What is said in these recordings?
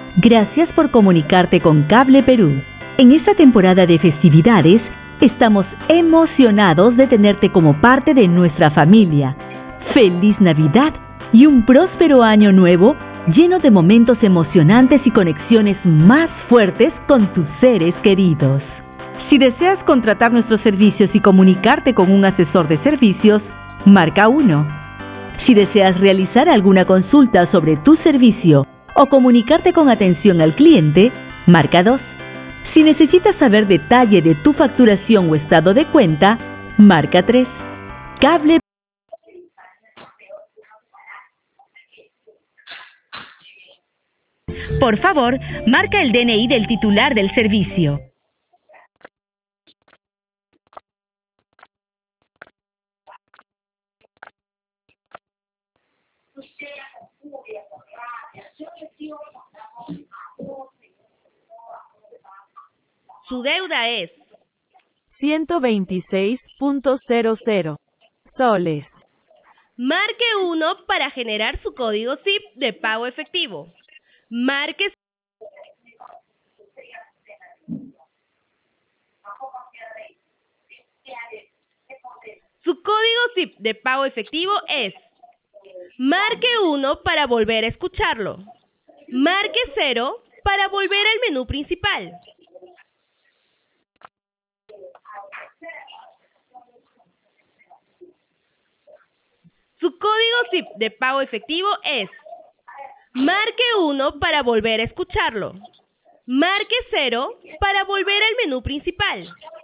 Gracias por comunicarte con Cable Perú. En esta temporada de festividades, estamos emocionados de tenerte como parte de nuestra familia. ¡Feliz Navidad y un próspero año nuevo lleno de momentos emocionantes y conexiones más fuertes con tus seres queridos! Si deseas contratar nuestros servicios y comunicarte con un asesor de servicios, marca 1. Si deseas realizar alguna consulta sobre tu servicio o comunicarte con atención al cliente, marca 2. Si necesitas saber detalle de tu facturación o estado de cuenta, marca 3. Cable. Por favor, marca el DNI del titular del servicio. Su deuda es 126.00 soles. Marque 1 para generar su código SIP de pago efectivo. Marque su código SIP de pago efectivo es. Marque 1 para volver a escucharlo. Marque 0 para volver al menú principal. Su código SIP de pago efectivo es. Marque 1 para volver a escucharlo. Marque 0 para volver al menú principal.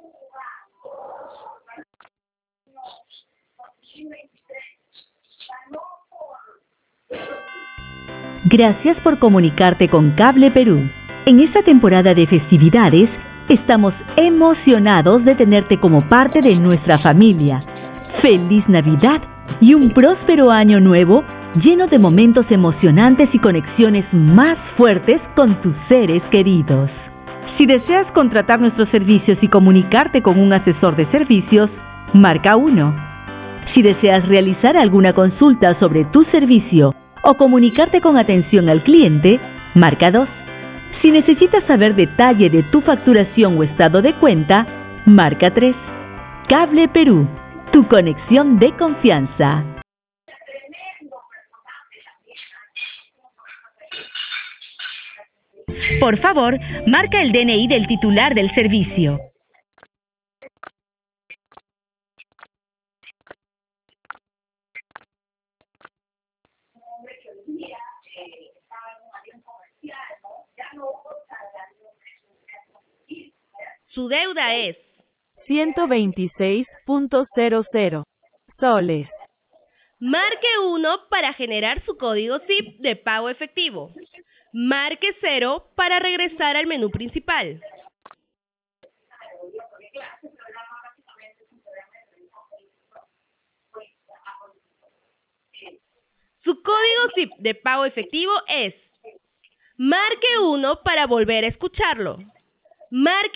Gracias por comunicarte con Cable Perú. En esta temporada de festividades, estamos emocionados de tenerte como parte de nuestra familia. ¡Feliz Navidad y un próspero año nuevo lleno de momentos emocionantes y conexiones más fuertes con tus seres queridos! Si deseas contratar nuestros servicios y comunicarte con un asesor de servicios, marca 1. Si deseas realizar alguna consulta sobre tu servicio o comunicarte con atención al cliente, marca 2. Si necesitas saber detalle de tu facturación o estado de cuenta, marca 3. Cable Perú, tu conexión de confianza. Por favor, marca el DNI del titular del servicio. Su deuda es 126.00 soles. Marque 1 para generar su código SIP de pago efectivo. Marque 0 para regresar al menú principal. Su código SIP de pago efectivo es. Marque 1 para volver a escucharlo. Marque